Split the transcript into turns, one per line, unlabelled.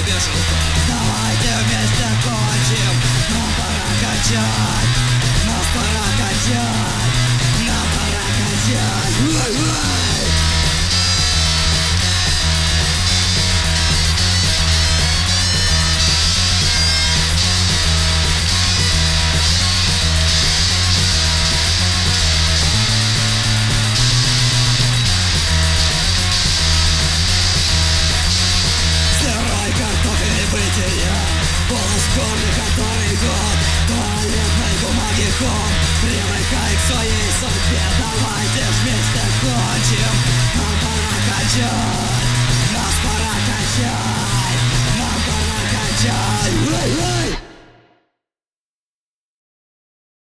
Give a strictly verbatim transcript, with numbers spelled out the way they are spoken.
бежал ход.
Давайте вместе кончим, нам пора качать, нам пора качать, нам пора качать. Ой-ой! Голос в горле, который год туалетной бумаги ком. Привыкай к своей судьбе, давайте вместе кончим. Нам пора качать.